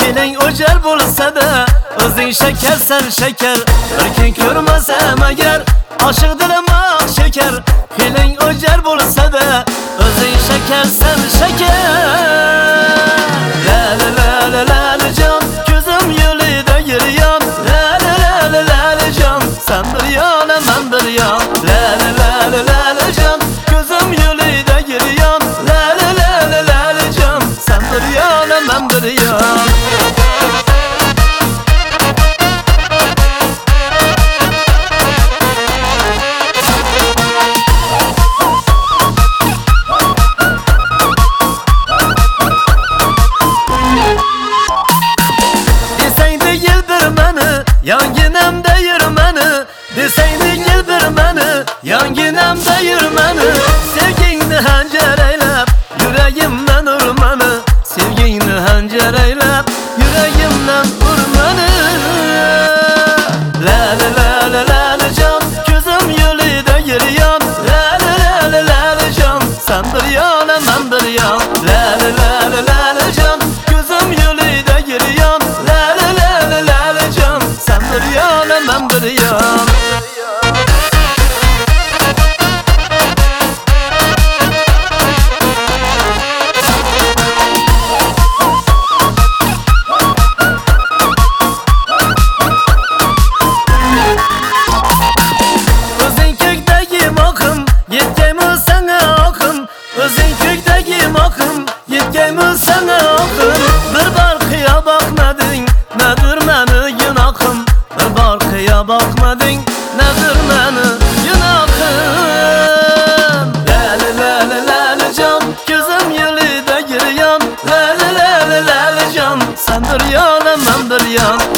feeling o'jar bo'lsa da o'zing shakarsan shakar, bir kun ko'rmasam agar oshiq dilim oq shakar. Feeling o'jar bo'lsa da o'zing shakarsan shakar. La la la la la la jon, ko'zim yo'lida yuryon. La la la la la la jon, sen bir yon men bir yon. La la la la la la jon, ko'zim yo'lida yuryon. La la la la la la jon, sen bir yon men bir yon. Yanginamda yurmani, desangni yildir mani. Yanginamda yurmani, sevgingni hanjaraylab yuragimdan urmani. Sevgingni hanjaraylab yuragimdan urmani. La la la la la la jon, ko'zim yo'lida yuryon. La la la la la la jon, sen bir yon men bir yon. La la la la la la jon, ko'zim yo'lida yuryon. La la la la la la jon, sen bir yon men bir yon. O'zing ko'kdagi moqim, yetgaymi sana oqim. O'zing ko'kdagi moqim, yetgaymi sana oqim. Bir bor qiyo boqmading, nadir meni gunohim. Bir bor qiyo boqmading, nadir meni gunohim. La la la la la la jon, ko'zim yo'lida yuryon. La la la la la la jon, sen bir yon men bir yon.